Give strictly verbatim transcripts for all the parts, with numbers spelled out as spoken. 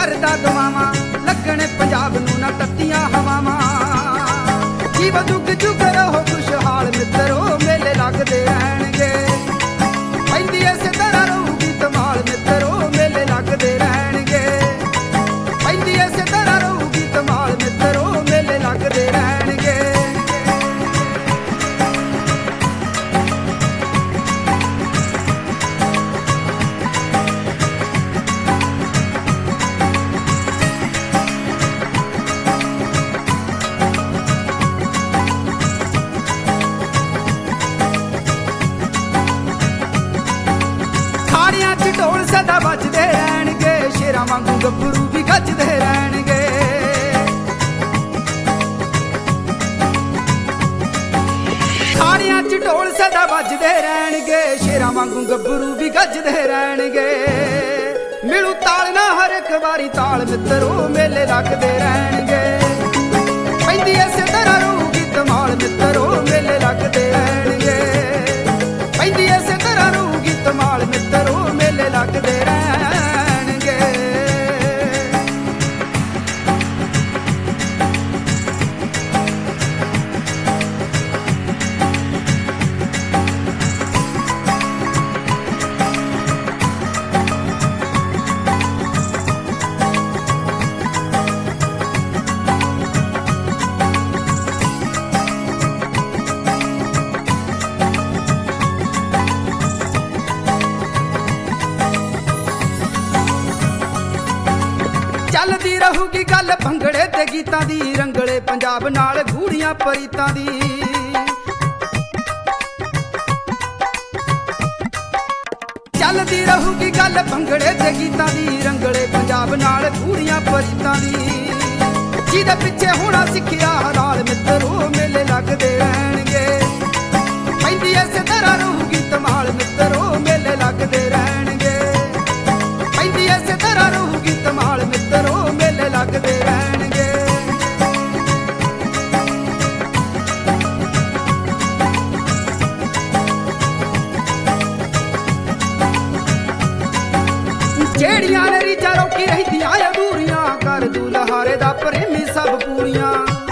करदा दुआवां लगण पंजाब नूं ना तत्तियां हवावां। जीवन जुग जुग रहो खुशहाल मित्रो मेले लगदे रहणगे। पैंदी इसे तरह रहूगी धमाल मित्रो मेले लगदे रहणगे। पैंदी इसे तरह रहूगी धमाल मित्रो मेले लगदे रहणगे। ढोल सदा बजदे रहणगे, शेरां वांगू गभरू भी गजदे रहणगे। खाड़ियां च ढोल सदा बजदे रहणगे, शेरां वांगू गभरू भी गजदे रहणगे। मिलू ताल ना हर एक वारी ताल मित्रो मेले लगदे रहणगे। पैंदी इसे तरह रहूगी धमाल मित्रो मेले लगदे रहणगे। पैंदी इसे तरह रहूगी धमाल मित्रो मेले लगदे रहणगे। चलदी रहूगी गल भंगड़े ते गीतां दी, रंगले पंजाब नाल घूड़ियां परीतां दी। चलदी रहूगी गल भंगड़े ते गीतां दी, रंगले पंजाब नाल घूड़ियां परीतां दी। जिहदे पिछे होना सिखिया हलाल मित्रो मेले लगदे रहणगे। पैंदी इसे तरह रहूगी धमाल मित्रो मेले लगदे रहणगे। पैंदी इसे तरह रहूगी धमाल मित्रो मेले लगदे रहणगे। जेड़ियां ने रीझां रोकी रहिंदियां अधूरियां, कर दू लहारे दा प्रेमी सब पूरियां।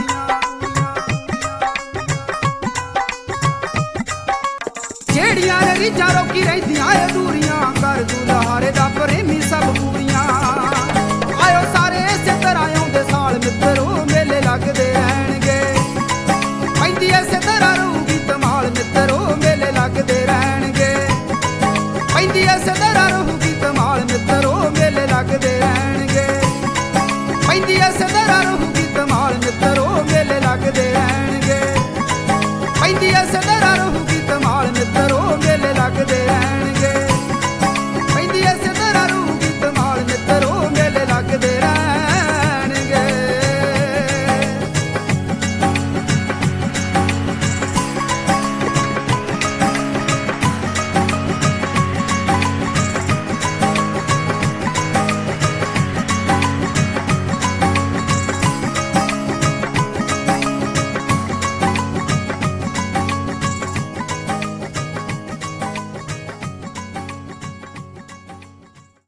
जेड़ियां ने रीझां रोकी रहिंदियां अधूरियां, कर दू लहारे दा प्रेमी सब पूरियां। आयो सारे इसे तरह आउंदे साल मित्रो मेले लगदे रहणगे। पैंदी इसे तरह रहूगी धमाल मित्रो मेले लगदे रहणगे। पैंदी इसे तरह रहूगी धमाल मित्रो मेले लगदे रहणगे। पैंदी इसे तरह रहूगी धमाल मित्रो मेले लगदे रहणगे। पैंदी इसे तरह